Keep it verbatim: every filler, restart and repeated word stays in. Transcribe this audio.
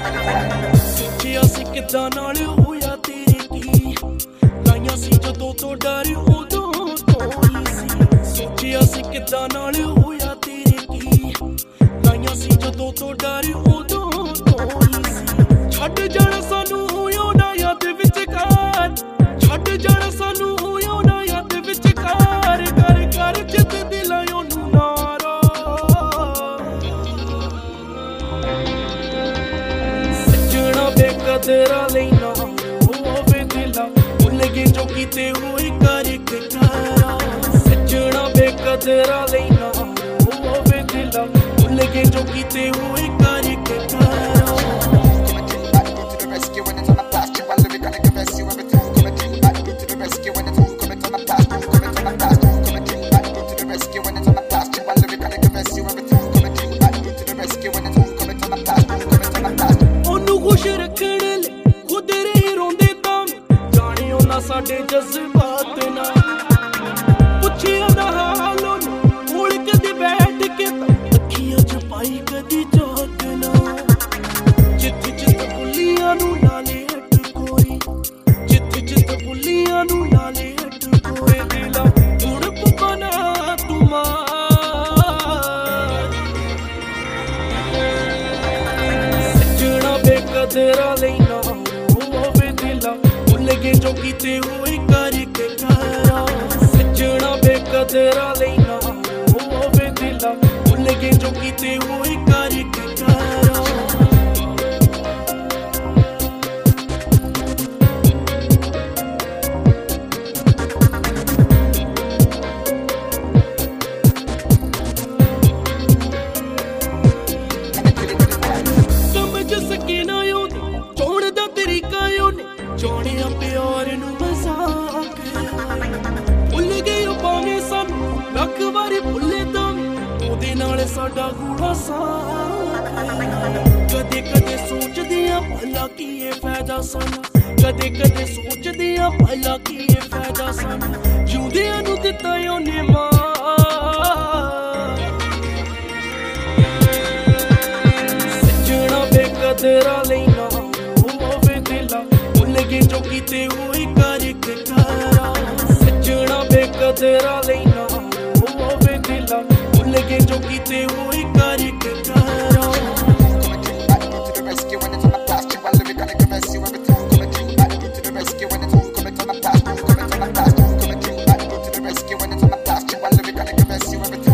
ਸੋਚਿਆ ਸੀ ਕਿੱਦਾਂ ਨਾਲ ਹੋਇਆ ਤੇਰੇ ਕੀ ਲਾਈਆਂ ਸੀ ਜਦੋਂ ਤੋਂ ਡਰ ਉਦੋਂ ਤੋਂ ਹੀ ਸੀ ਸੋਚਿਆ ਸੀ ਕਿੱਦਾਂ ਨਾਲ ਹੋਇਆ ਤੇਰੇ ਕੀ ਲਾਈਆਂ ਸੀ ਜਦੋਂ ਤੋਂ ਡਰ ਉਦੋਂ ਤੋਂ ਹੀ ਸੀ ਛੱਡ ਜਾਣਾ ਸਾਨੂੰ ਹੋਇਆ ਨਾ ਯਾਦ ਵਿਚਕਾਰ ਛੱਡ ਜਾਣਾ ਸਾਨੂੰ ਹੋਇਆ ਨਾ ਯਾਦ ਵਿਚਕਾਰ ਕਰ ਕਰ ਜਿੱਤ ਦਿਲਾਂ ਉਹਨੂੰ ਨਾਰਾ ਸੱਜਣਾ ਬੇਕਦਰਾਂ ਲਈ ਨਾ ਹੋਵੇ ਦਿਲਾਂ ਭੁੱਲ ਗਏ ਜੋ ਕੀਤੇ ਹੋਏ ਕਰ ਇੱਕ ਕਾਰਾ ਸੱਜਣਾ ਬੇਕਦਰਾਂ ਲਈ ਨਾ ਹੋਵੇ ਦਿਲਾਂ ਭੁੱਲ ਗਏ ਜੋ ਕੀਤੇ ਹੋਏ ਕਰ ਇੱਕ ਕਾਰਾ ਖੁਸ਼ ਰੱਖਣ ਲਈ ਖੁਦ ਰਹੀ ਰੋਂਦੇ ਤਾਂ ਜਾਣੇ ਉਹਨਾਂ ਸਾਡੇ ਜਜ਼ਬਾਤ ਨਾ ਪੁੱਛਿਆ ਦਾ ਹਾਲ ਉਹਨੂੰ ਕੋਲ ਕਦੇ ਬੈਠ ਕੇ ਤਾਂ ਅੱਖੀਆਂ ਚ ਪਾਈ ਕਦੀ ਝਾਕ ਨਾ ਜਿੱਥ ਜਿੱਥ ਬੁੱਲੀਆਂ ਨੂੰ ਨਾਲੇ ਹਟ ਕੋਈ ਜਿੱਥ ਜਿੱਥ ਬੁੱਲੀਆਂ ਨੂੰ ਨਾਲੇ ਹਟ ਕੋਈ ਦਿਲਾ ਹੁਣ ਪਪਨਾ ਤੁਮਾ ਕਦਰਾਂ ਲਈ ਨਾ ਹੋਵੇ ਦਿਲਾਂ ਭੁੱਲ ਗਏ ਜੋ ਕੀਤੇ ਹੋਏ ਕਰ ਇੱਕ ਕਾਰਾ ਸੱਜਣਾ ਬੇਕਦਰਾਂ ਲਈ ਨਾ ਹੋਵੇ ਦਿਲਾਂ ਭੁੱਲ ਗਏ ਜੋ ਕੀਤੇ ਹੋਏ ਕਰ ਇੱਕ ਕਾਰਾ ਚੋਣਿਆ ਪਿਆਰ ਨੂੰ ਮਜ਼ਾਕ ਭੁੱਲ ਗਏ ਉਹ ਭਾਵੇਂ ਸਾਨੂੰ ਲੱਖ ਵਾਰੀ ਭੁੱਲੇ ਤਾਂ ਉਹਦੇ ਨਾਲ ਸਾਡਾ ਗੂੜਾ ਸਾਥ ਕਦੇ ਕਦੇ ਸੋਚਦੇ ਆ ਭਲਾ ਕੀ ਇਹ ਫਾਇਦਾ ਸਾਨੂੰ ਕਦੇ ਕਦੇ ਸੋਚਦੇ ਆ ਭਲਾ ਕੀ ਇਹ ਫਾਇਦਾ ਸਾਨੂੰ ਜਿਉਂਦਿਆਂ ਨੂੰ ਦਿੱਤਾ ਉਹਨੇ ਮਾਰ ਸੱਜਣਾ ਬੇਕਦਰਾਂ ਲਈ ਨਾ ਹੋਵੇ ਦਿਲਾਂ ਭੁੱਲ ਗਏ ਜੋ ਕੀਤੇ ਹੋਏ ਕਰ ਇੱਕ ਕਾਰਾ ਸੱਜਣਾ ਬੇਕਦਰਾਂ ਲਈ ਨਾ ਹੋਵੇ ਦਿਲਾਂ ਭੁੱਲ ਗਏ ਜੋ ਕੀਤੇ ਹੋਏ ਕਰ ਇੱਕ ਕਾਰਾ Rescue when it's on the past, you are living, gonna give us you everything.